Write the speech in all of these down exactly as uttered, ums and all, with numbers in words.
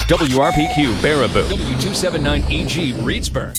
W R P Q Baraboo, W two seventy-nine E G Reedsburg.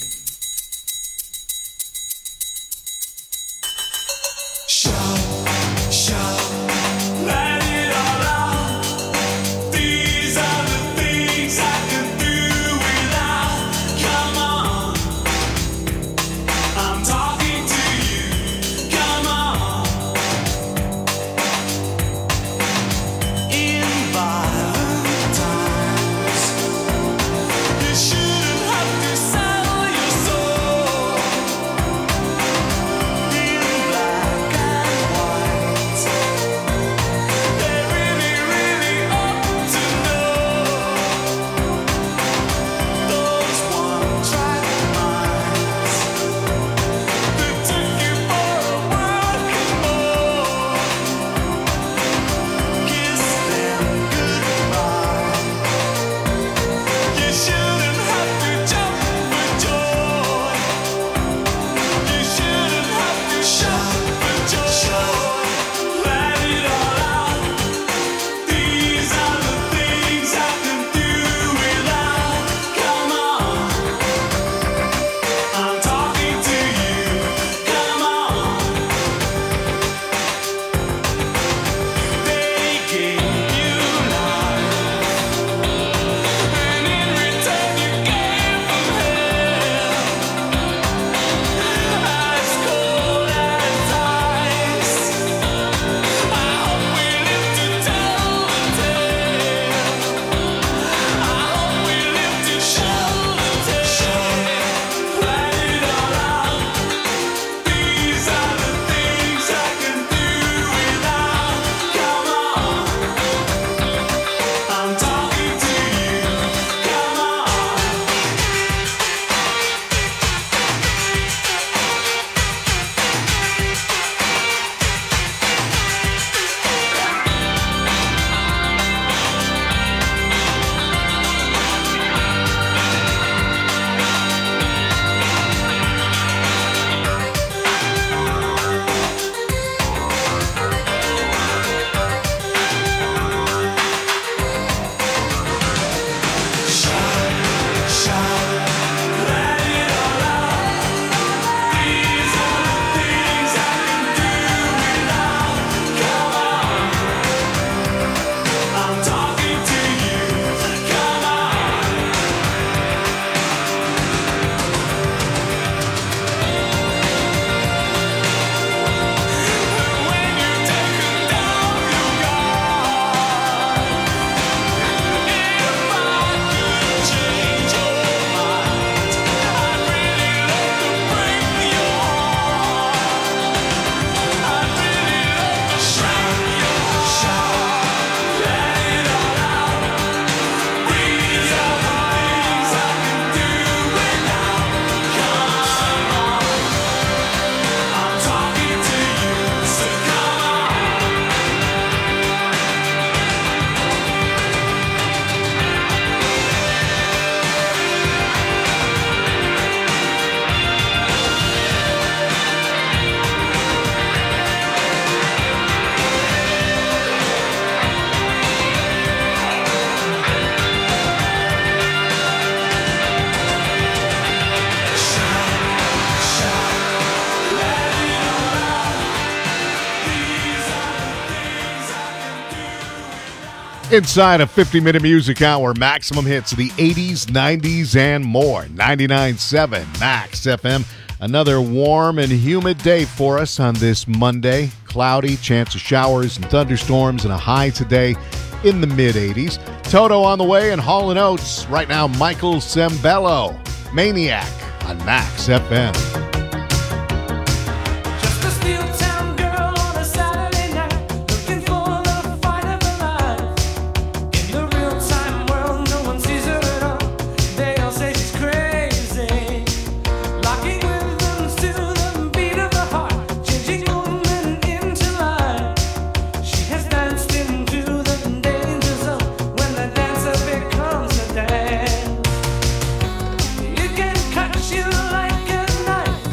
Inside a fifty-minute music hour, maximum hits of the eighties, nineties, and more. ninety-nine point seven Max F M. Another warm and humid day for us on this Monday. Cloudy, chance of showers and thunderstorms, and a high today in the mid-eighties. Toto on the way and Hall and Oates. Right now, Michael Sembello, Maniac on Max F M. You can cut you like a knife.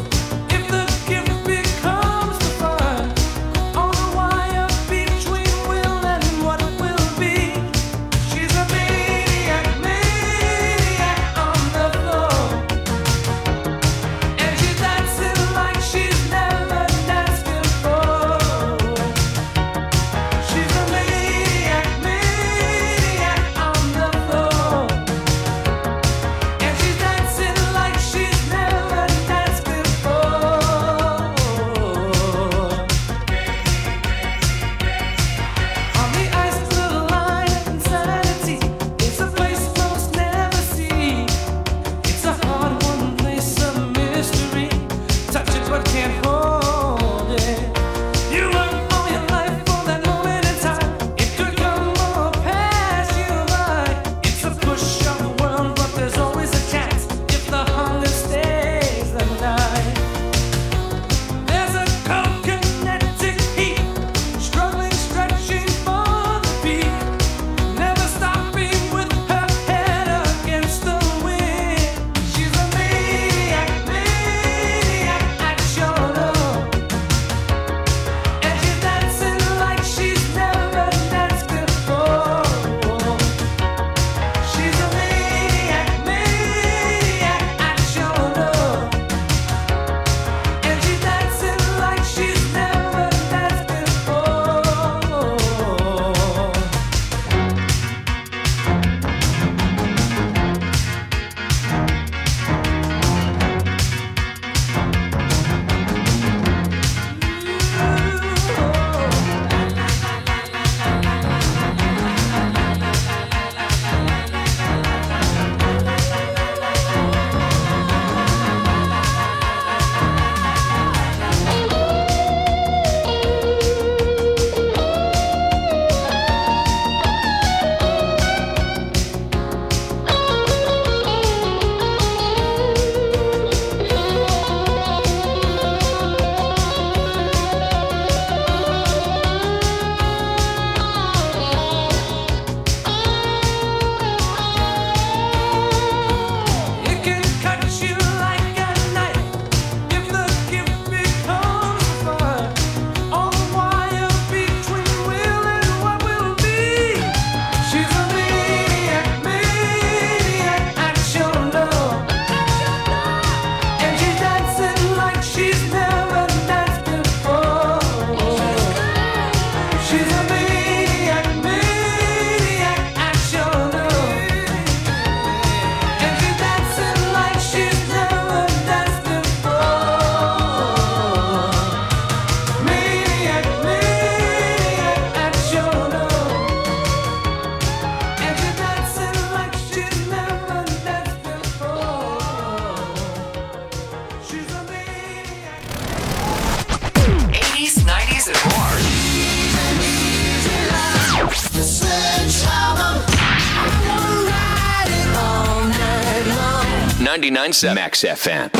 ninety-nine point seven Max F M.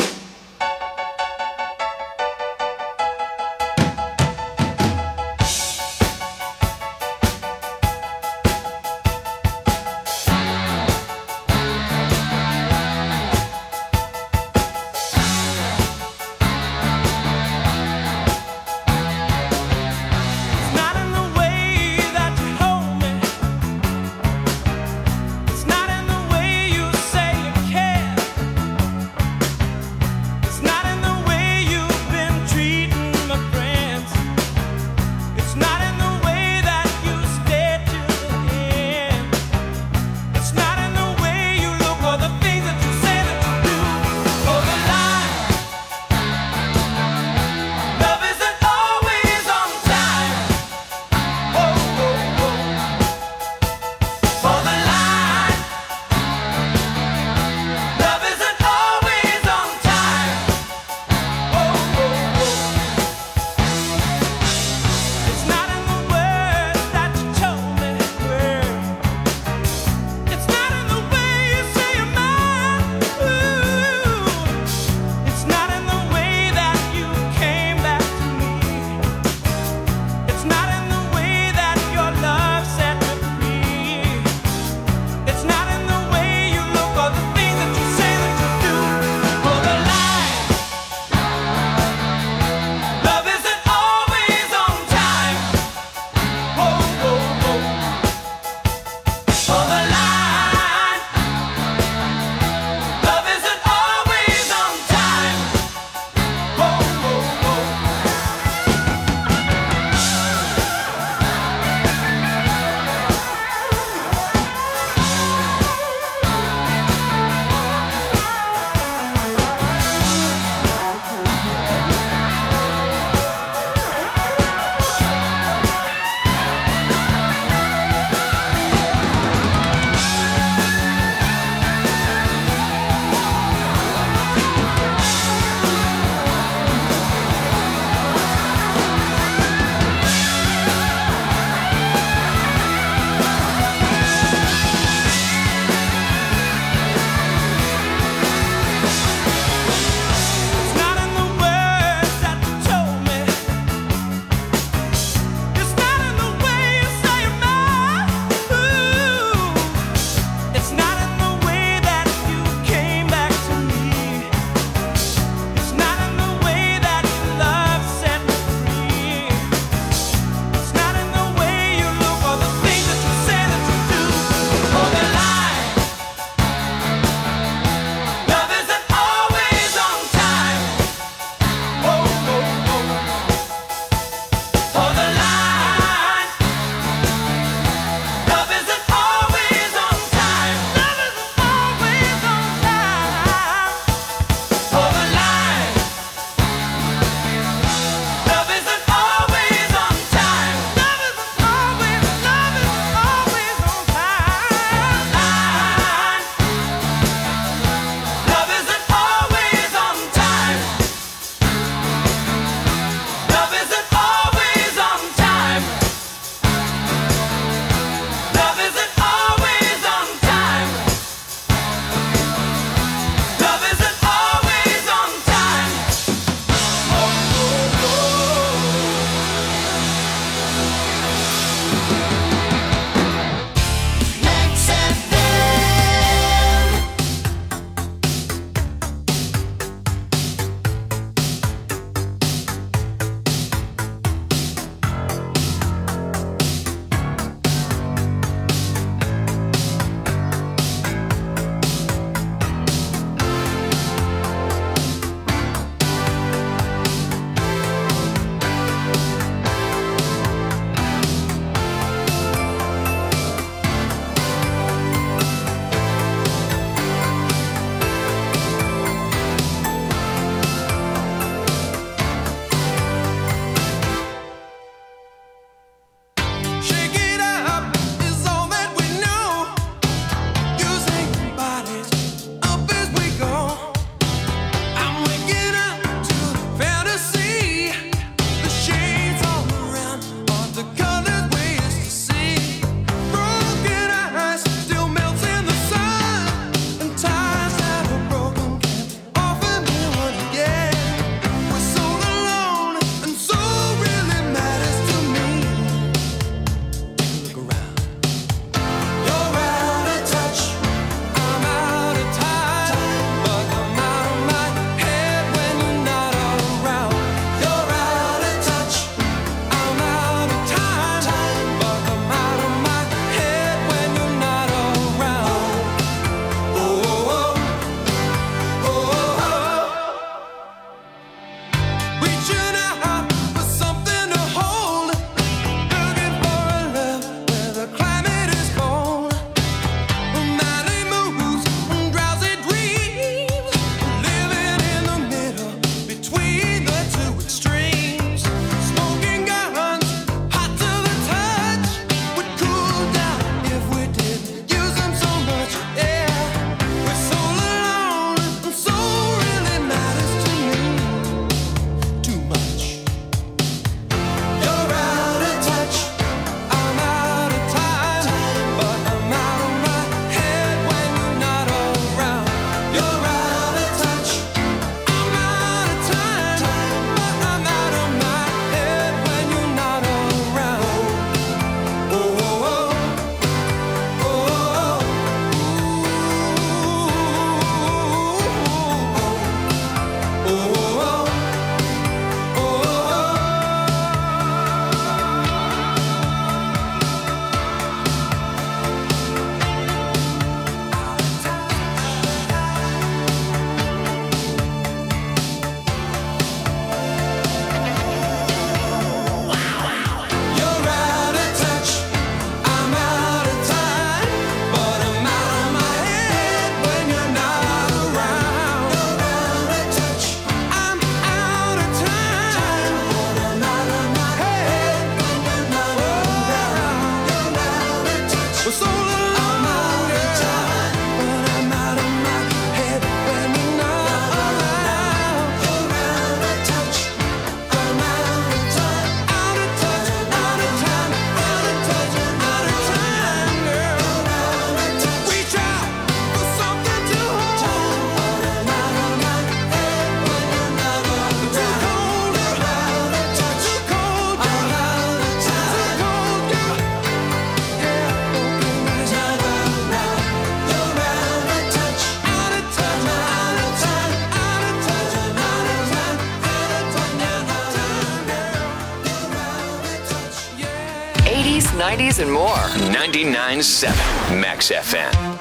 eighties, nineties, and more. ninety-nine point seven Max F M.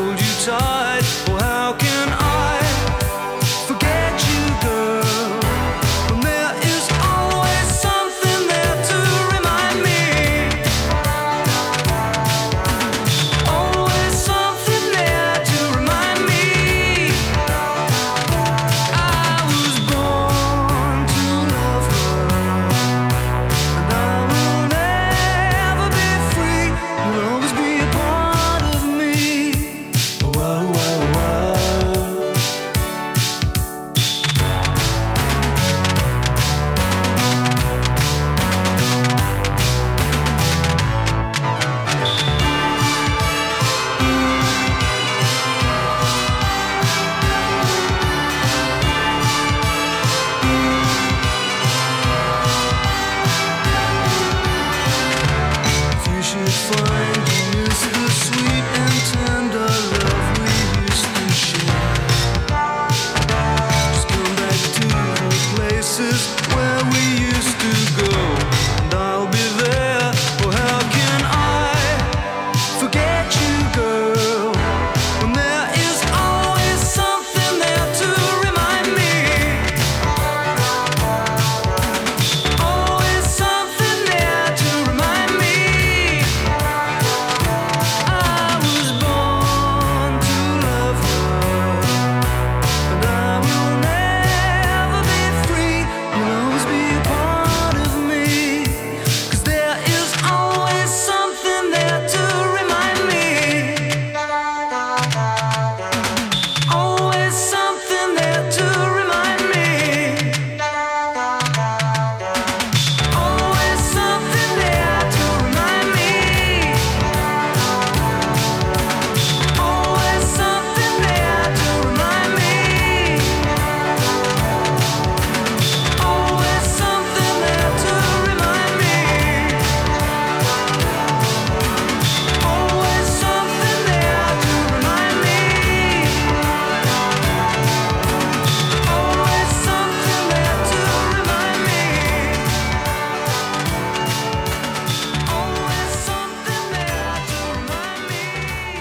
Tight, well, how can I forget you, girl?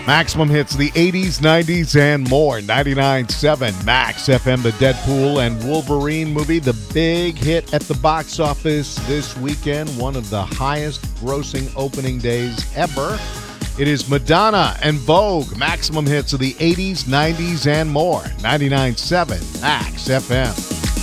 Maximum hits, the eighties, nineties, and more. ninety-nine point seven Max F M, the Deadpool and Wolverine movie, the big hit at the box office this weekend. One of the highest grossing opening days ever. It is Madonna and Vogue. Maximum hits of the eighties, nineties, and more. ninety-nine point seven Max F M.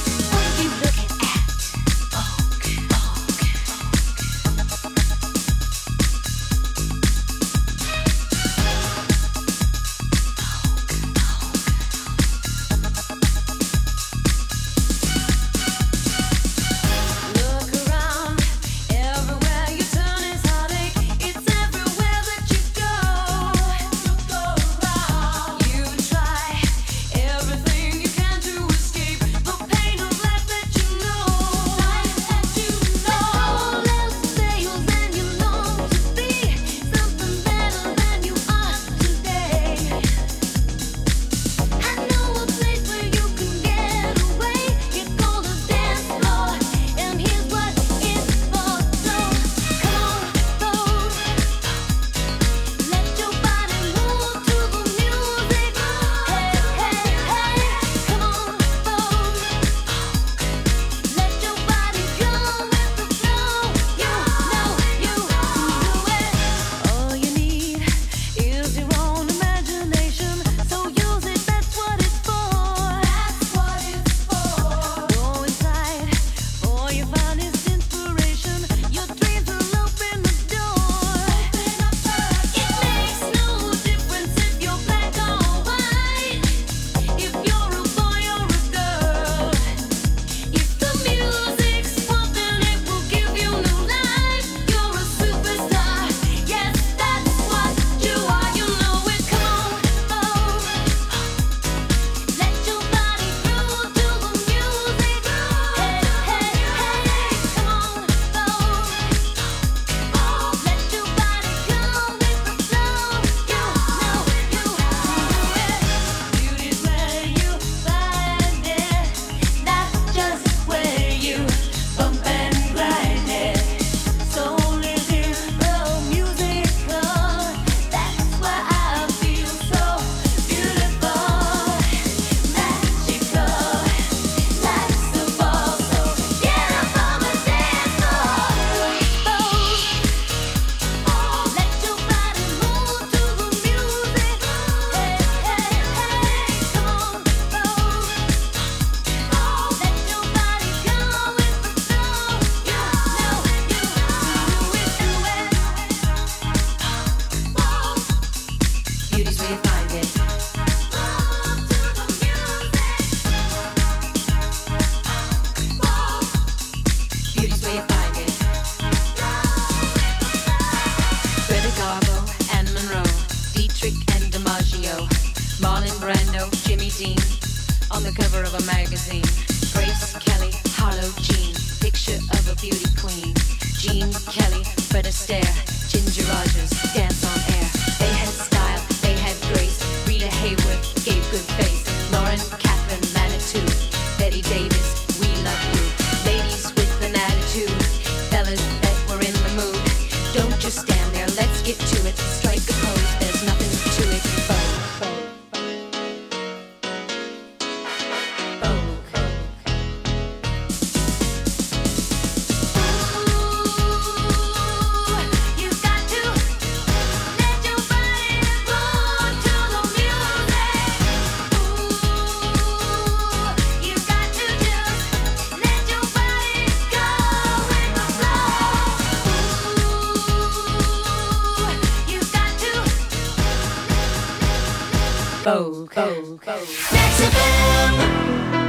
Vogue. Vogue. Vogue. Max F M.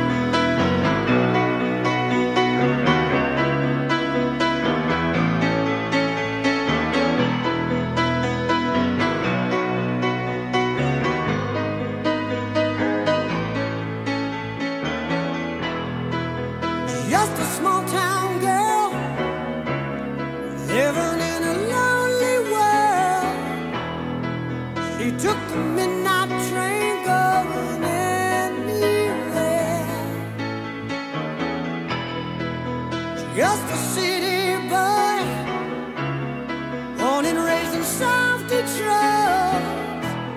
Just a small town girl living in a lonely world. She took the midnight train going anywhere. Just a city boy, born and raised in South Detroit.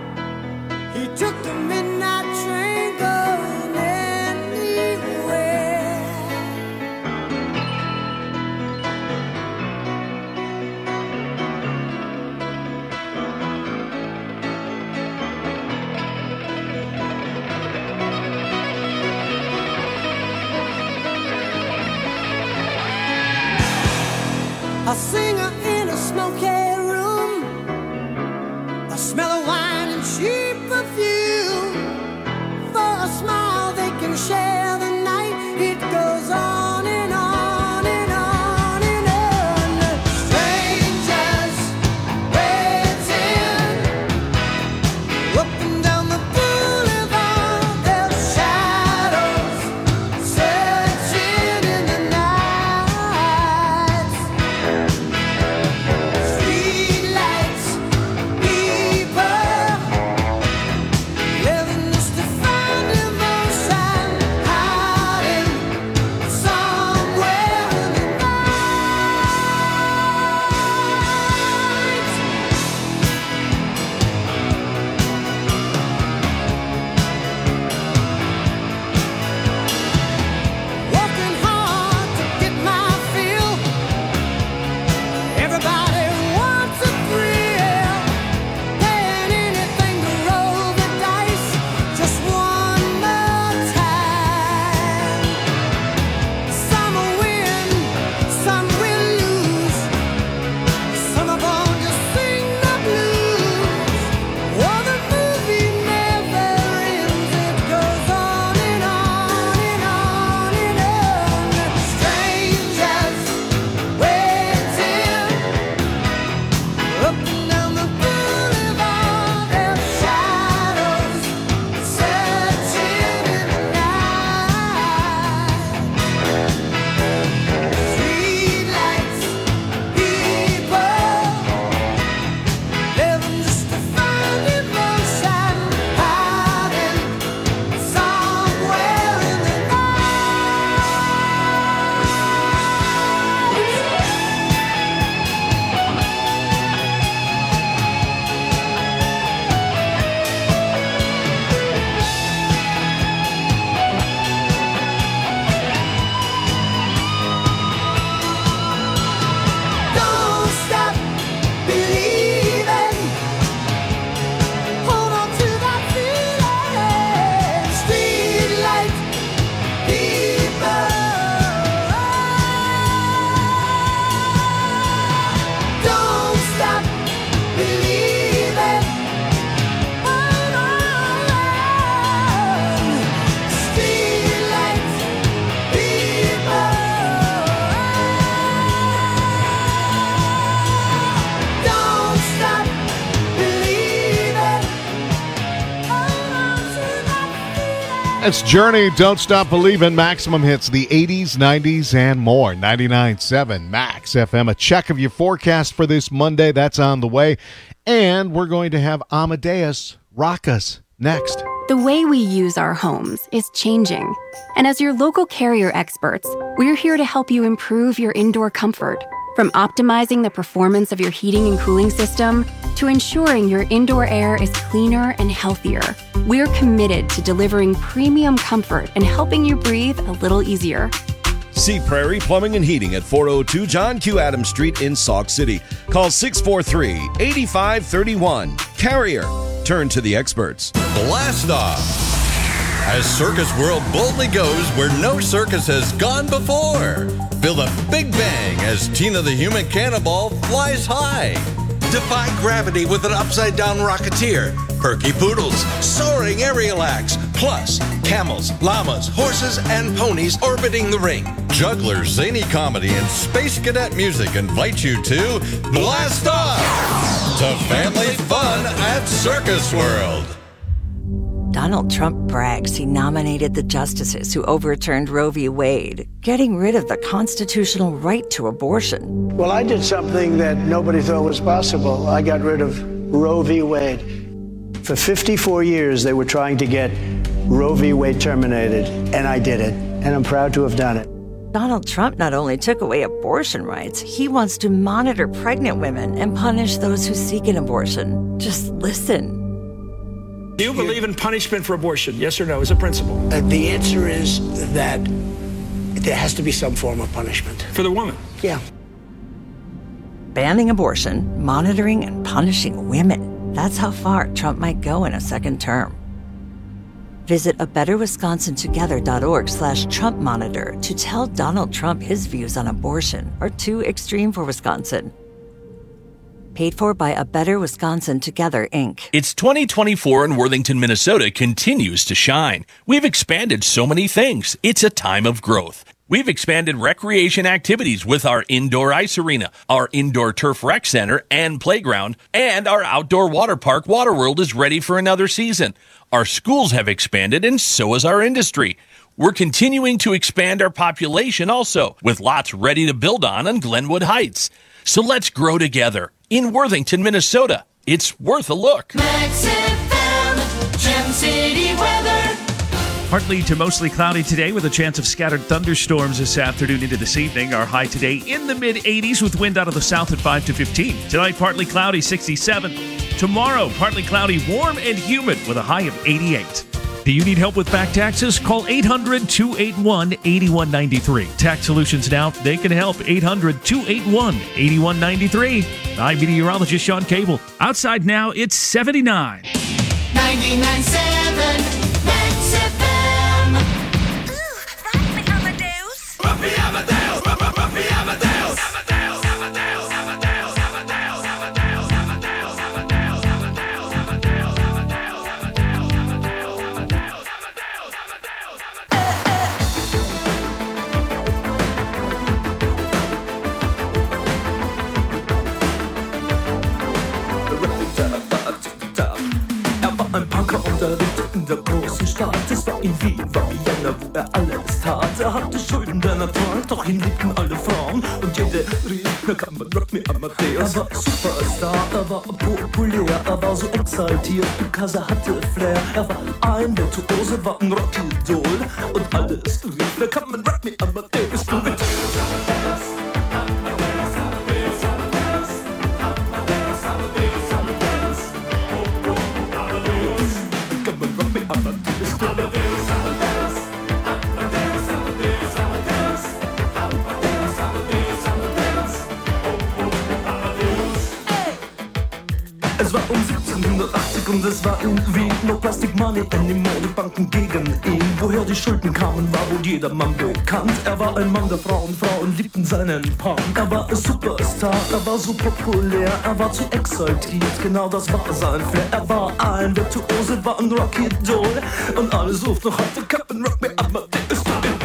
a singer in a smoky room, the smell of wine and cheap perfume. For a smile they can share the night. It goes on and on and on and on. Strangers waiting up and down the boulevard, their shadows searching in the night. Streetlights, people living just to find emotion, hiding somewhere in the working hard to get my fill. Everybody wants a thrill, paying anything to roll the dice just one more time. Some will win, some will lose. Some of them just sing the blues. Oh, the movie never ends. It goes on and on and on and on. Strangers waiting up and down the boulevard, their shadows searching in the night. Streetlights, people living just to find emotion, hiding somewhere in the Don't stop believing. Hold on to that feeling. Streetlight people. Don't stop believing. Hold on. Streetlight people. Don't stop believing. Hold on to that feeling. It's Journey, Don't Stop Believin'. Maximum hits the eighties, nineties, and more. ninety-nine point seven Max F M. A check of your forecast for this Monday. That's on the way. And we're going to have Amadeus rock us next. The way we use our homes is changing. And as your local Carrier experts, we're here to help you improve your indoor comfort. From optimizing the performance of your heating and cooling system to ensuring your indoor air is cleaner and healthier, we're committed to delivering premium comfort and helping you breathe a little easier. See Prairie Plumbing and Heating at four oh two John Q. Adams Street in Sauk City. Call six four three, eight five three one. Carrier. Turn to the experts. Blast Off. As Circus World boldly goes where no circus has gone before. Feel the big bang as Tina the Human Cannonball flies high. Defy gravity with an upside-down rocketeer. Perky poodles, soaring aerial acts. Plus, camels, llamas, horses, and ponies orbiting the ring. Jugglers, zany comedy, and space cadet music invite you to Blast Off! To family fun at Circus World. Donald Trump brags he nominated the justices who overturned Roe v. Wade, getting rid of the constitutional right to abortion. Well, I did something that nobody thought was possible. I got rid of Roe v. Wade. For fifty-four years, they were trying to get Roe v. Wade terminated, and I did it, and I'm proud to have done it. Donald Trump not only took away abortion rights, he wants to monitor pregnant women and punish those who seek an abortion. Just listen. Do you believe in punishment for abortion? Yes or no, as a principle? Uh, the answer is that there has to be some form of punishment. For the woman? Yeah. Banning abortion, monitoring and punishing women. That's how far Trump might go in a second term. Visit a better wisconsin together dot org slash Trump Monitor to tell Donald Trump his views on abortion are too extreme for Wisconsin. Paid for by A Better Wisconsin Together, Incorporated. It's twenty twenty-four and Worthington, Minnesota continues to shine. We've expanded so many things. It's a time of growth. We've expanded recreation activities with our indoor ice arena, our indoor turf rec center and playground, and our outdoor water park, Waterworld, is ready for another season. Our schools have expanded, and so has our industry. We're continuing to expand our population also, with lots ready to build on on Glenwood Heights. So let's grow together. In Worthington, Minnesota, it's worth a look. Max F M, Gem City weather. Partly to mostly cloudy today with a chance of scattered thunderstorms this afternoon into this evening. Our high today in the mid eighties with wind out of the south at five to fifteen. Tonight, partly cloudy, sixty-seven. Tomorrow, partly cloudy, warm and humid with a high of eighty-eight. Do you need help with back taxes? Call eight hundred, two eight one, eight one nine three. Tax Solutions Now, they can help. eight hundred, two eight one, eight one nine three. I'm meteorologist Sean Cable. Outside now, it's seventy-nine. ninety-nine point seven Max F M. Ruffy Amadeus, Ruffy Amadeus, Amadeus, Amadeus, Amadeus, Amadeus, Amadeus, Amadeus, Amadeus, Amadeus, Amadeus, Er war ein Punker und er lebte in der großen Stadt. Es war in Wien, war Vienna, wo er alles tat. Er hatte Schulden, denn er trank, doch ihn liebten alle Frauen. Und jede rief, na kann man Rock me Amadeus. Er war Superstar, er war populär, er war so exaltiert, because er hatte Flair. Er war ein Virtuose, war ein Rockidol. Und alles rief, na kann man Rock me Amadeus. Du mit Es war um siebzehnhundertachtzig und es war in Wien. No Plastic Money anymore, die Banken gegen ihn. Woher die Schulden kamen, war wohl jedermann bekannt. Er war ein Mann der Frauen, Frauen liebten seinen Punk. Er war ein Superstar, er war so populär, er war zu exaltiert, genau das war sein Flair. Er war ein Virtuose, war ein Rockidol. Und alle suchten noch heute Captain Rock me Amadeus.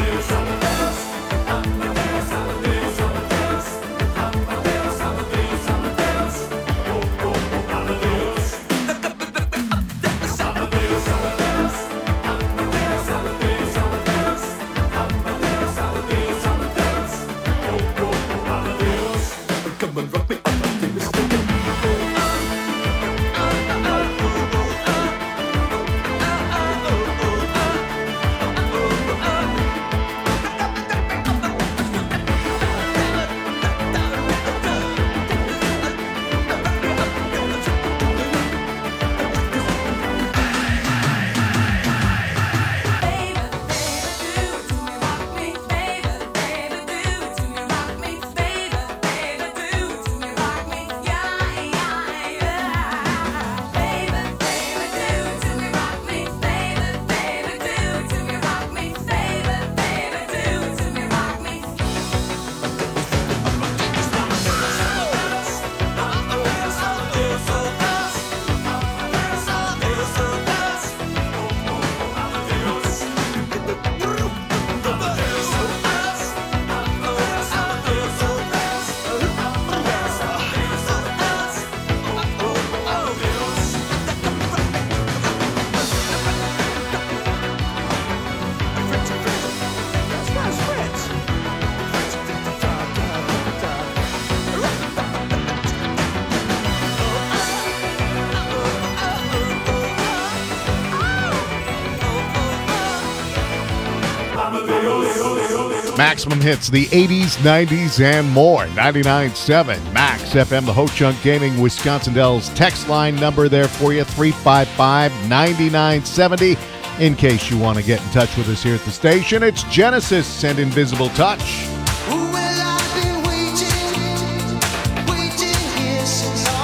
Maximum hits, the eighties, nineties, and more. ninety-nine point seven Max F M, the Ho Chunk Gaming Wisconsin Dells text line number there for you, three five five, nine nine seven zero. In case you want to get in touch with us here at the station, it's Genesis and Invisible Touch.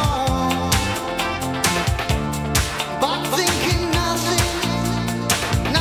But thinking nothing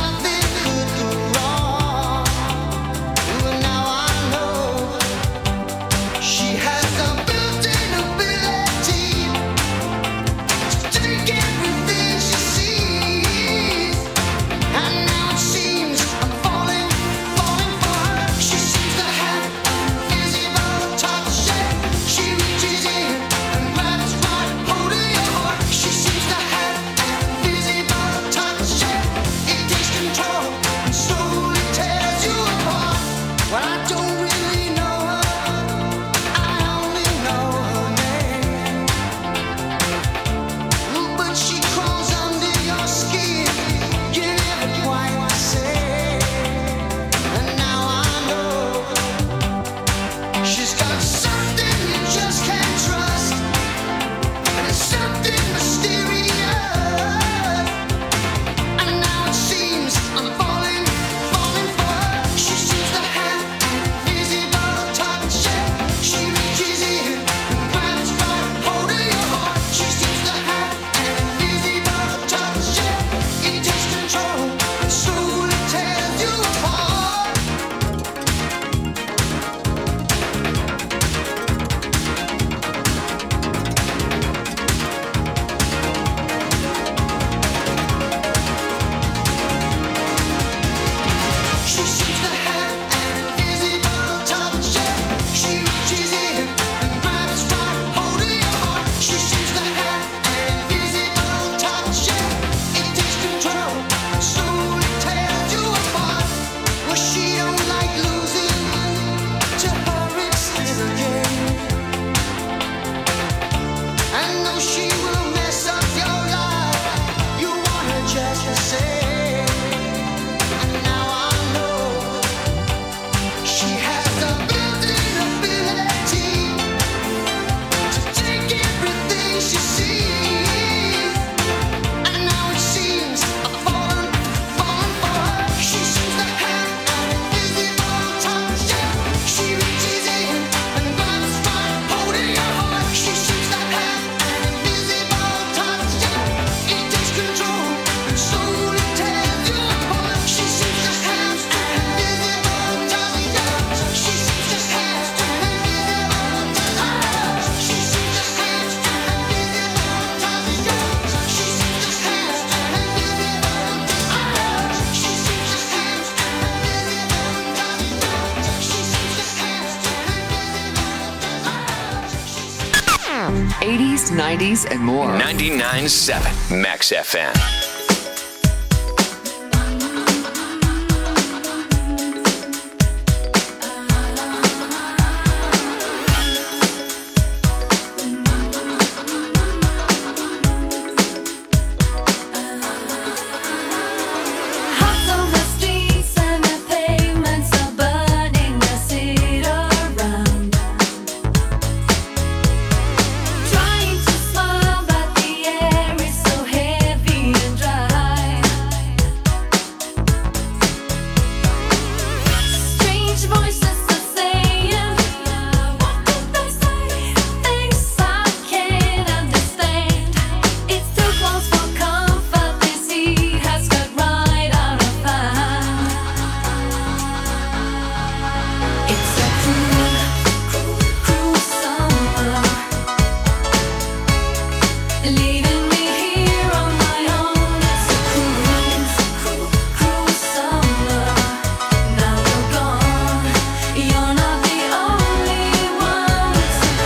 eighties, nineties, and more. ninety-nine point seven Max F M. Trying to smile, but the air is so heavy and dry. Strange voices are saying, what did they say? Things I can't understand. It's too close for comfort. This heat has got right out of hand. It's a cruel, cruel summer, leaving me here on my own. It's a cruel, cruel summer. Now you're gone. You're not the only one.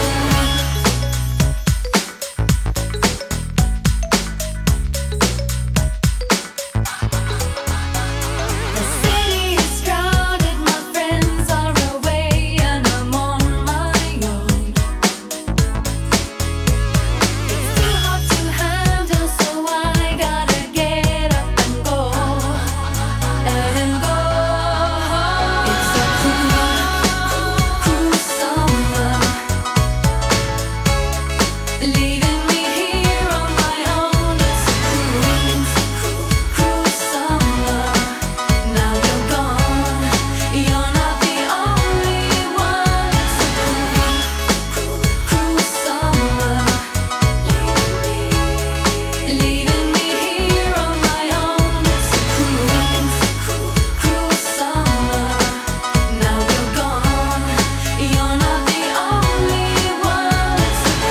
The city is crowded. My friends are away, and I'm on my own. It's too hard to handle, so I gotta get up and go, and go. It's a cruel, cruel summer, leaving me here on my own. It's a cruel, cruel summer. Now you're gone. You're not the only one. It's a cruel, cruel summer, leaving me here on my own. It's a cruel, cruel summer. Now you're gone. You're not the only one.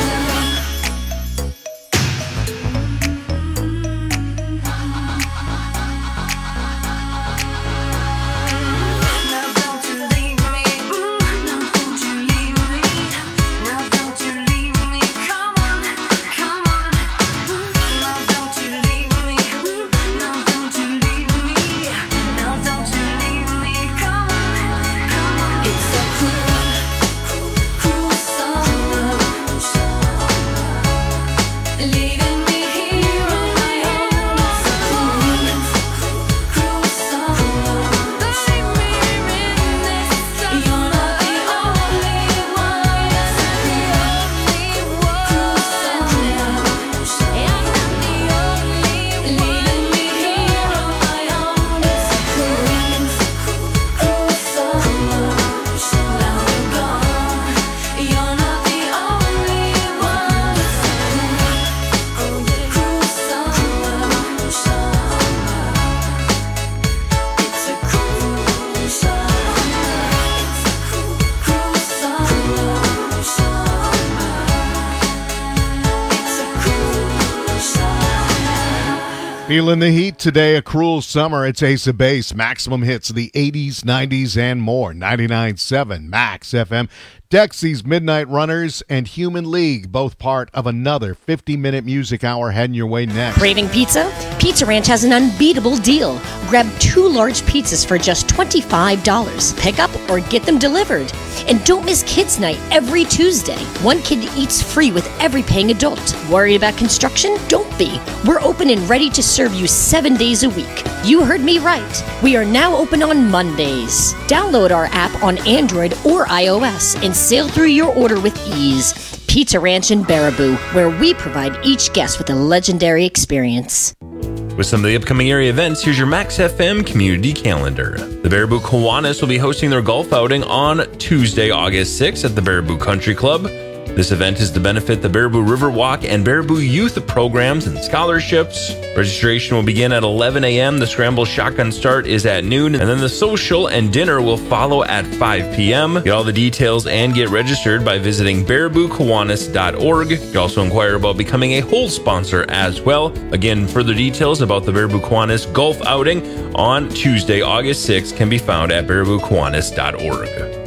Now don't you leave me. Now don't you leave me. Now don't you leave me. Come on, come on. Now don't you leave me. Now don't you leave me. Now don't you leave me. Come on, come on. It's a cruel, cruel summer, leaving me here on my own. It's a cruel, cruel summer. Leave me in this. You're not the only one. It's a cruel, cruel summer. I'm not the only one. Leaving me here on my own. It's a cruel, cruel summer. Now you're gone. You're not the only one. It's a cruel, cruel summer. It's a cruel Feeling the heat today, a cruel summer. It's Ace of Base, maximum hits of the eighties, nineties, and more. ninety-nine point seven Max F M. Dexy's Midnight Runners and Human League, both part of another fifty-minute music hour heading your way next. Craving pizza? Pizza Ranch has an unbeatable deal. Grab two large pizzas for just twenty-five dollars. Pick up or get them delivered. And don't miss Kids Night every Tuesday. One kid eats free with every paying adult. Worried about construction? Don't be. We're open and ready to serve you seven days a week. You heard me right. We are now open on Mondays. Download our app on Android or iOS and sail through your order with ease. Pizza Ranch in Baraboo, where we provide each guest with a legendary experience. With some of the upcoming area events, here's your Max F M community calendar. The Baraboo Kiwanis will be hosting their golf outing on Tuesday, August sixth at the Baraboo Country Club. This event is to benefit the Baraboo Riverwalk and Baraboo Youth programs and scholarships. Registration will begin at eleven a.m. The Scramble Shotgun start is at noon, and then the social and dinner will follow at five p.m. Get all the details and get registered by visiting baraboo kiwanis dot org. You can also inquire about becoming a whole sponsor as well. Again, further details about the Baraboo Kiwanis golf outing on Tuesday, August sixth can be found at baraboo kiwanis dot org.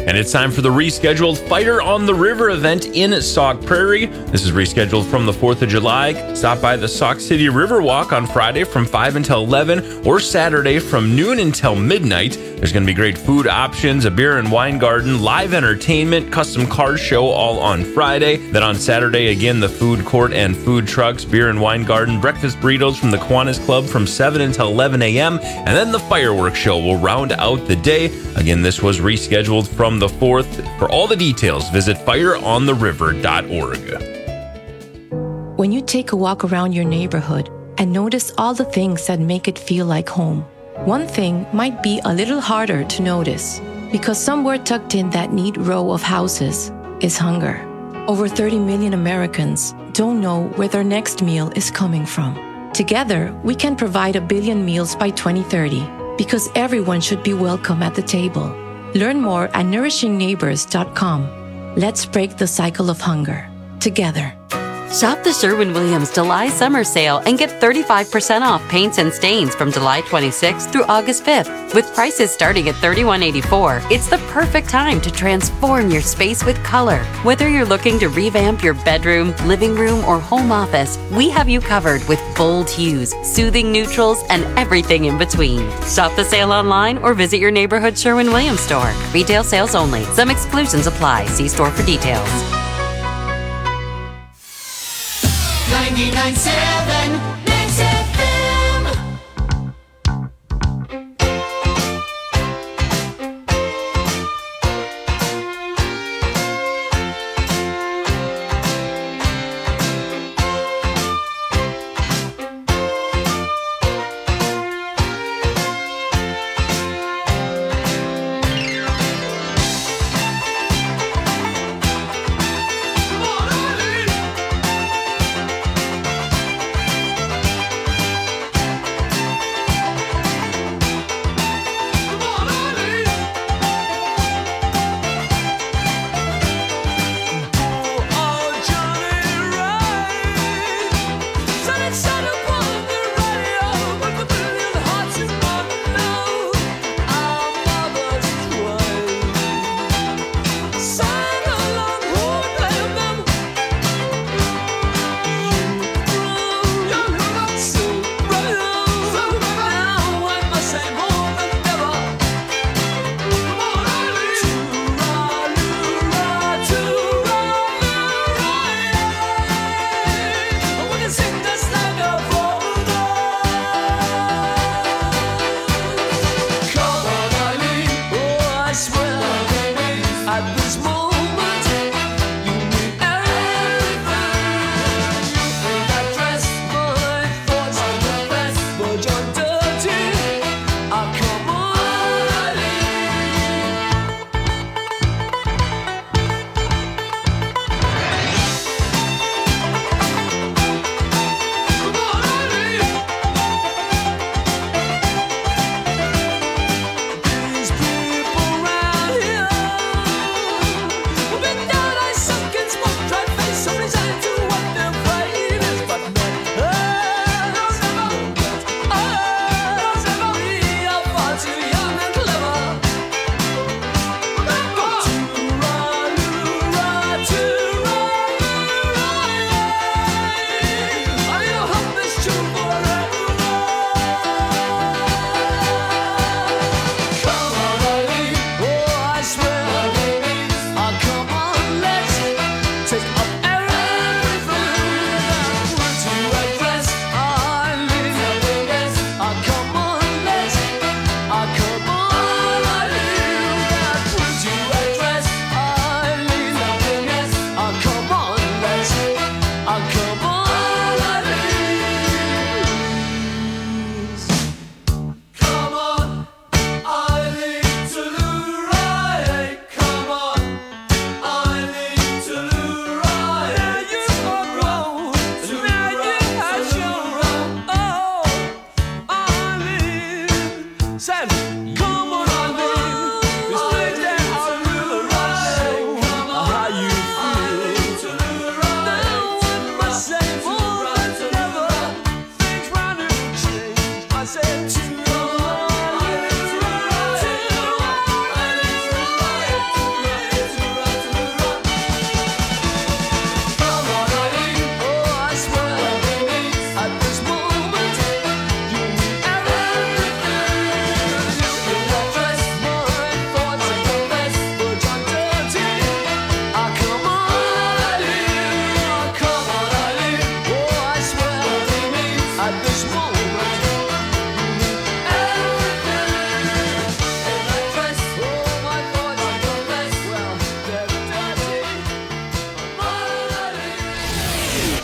And it's time for the rescheduled Fire on the River event in Sauk Prairie. This is rescheduled from the fourth of July. Stop by the Sauk City Riverwalk on Friday from five until eleven or Saturday from noon until midnight. There's going to be great food options, a beer and wine garden, live entertainment, custom car show all on Friday. Then on Saturday, again, the food court and food trucks, beer and wine garden, breakfast burritos from the Kiwanis Club from seven until eleven a.m. And then the fireworks show will round out the day. Again, this was rescheduled from the fourth. For all the details, visit fire on the river dot org. When you take a walk around your neighborhood and notice all the things that make it feel like home, one thing might be a little harder to notice because somewhere tucked in that neat row of houses is hunger. Over thirty million Americans don't know where their next meal is coming from. Together, we can provide a billion meals by twenty thirty because everyone should be welcome at the table. Learn more at nourishing neighbors dot com. Let's break the cycle of hunger together. Shop the Sherwin-Williams July Summer Sale and get thirty-five percent off paints and stains from July twenty-sixth through August fifth. With prices starting at thirty-one eighty-four, it's the perfect time to transform your space with color. Whether you're looking to revamp your bedroom, living room, or home office, we have you covered with bold hues, soothing neutrals, and everything in between. Shop the sale online or visit your neighborhood Sherwin-Williams store. Retail sales only. Some exclusions apply. See store for details. ninety-nine point seven Max F M.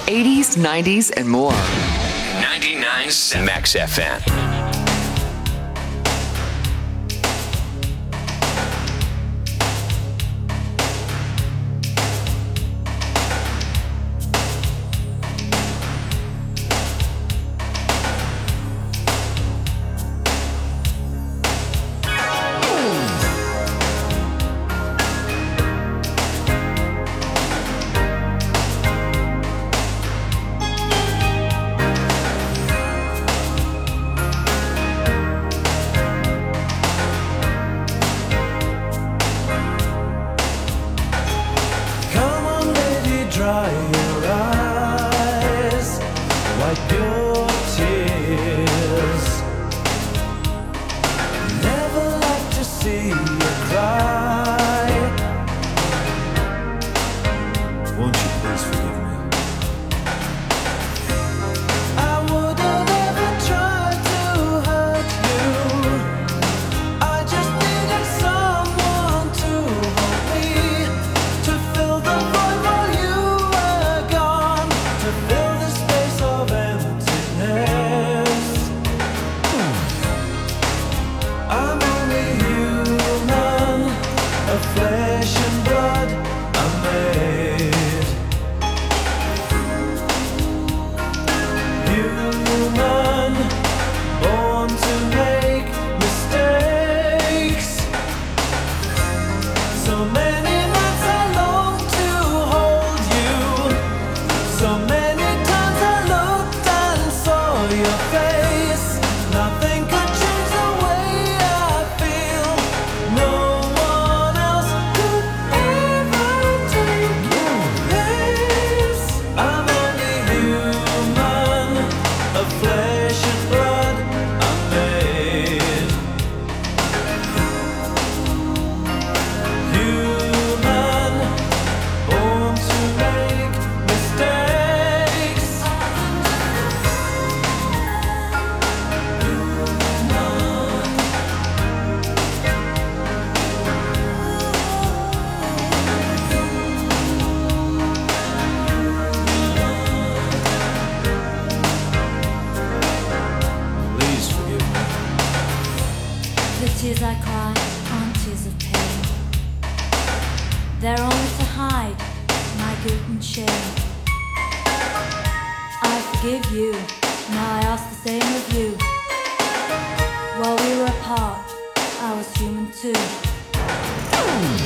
eighties, nineties, and more. ninety-nine point seven Max F M. Come on, lady, dry your eyes, wipe your tears. Never like to see you cry. Won't you please forgive me? I wouldn't ever try to hurt you. I just needed someone to hold me, to fill the void while you were gone, to fill the space of emptiness. I'm only human, of flesh and blood I'm made. Human, born to make mistakes. So many nights I long to hold you. So many times I looked and saw your face. Nothing could change the way I feel. No one else could ever take your place. I'm only human, of flesh and blood I'm made. Human, born to make mistakes. Please forgive me. The tears I cry aren't tears of pain. They're only to hide my guilt and shame. I forgive you, now I ask the same of you. While we were apart, I was human too.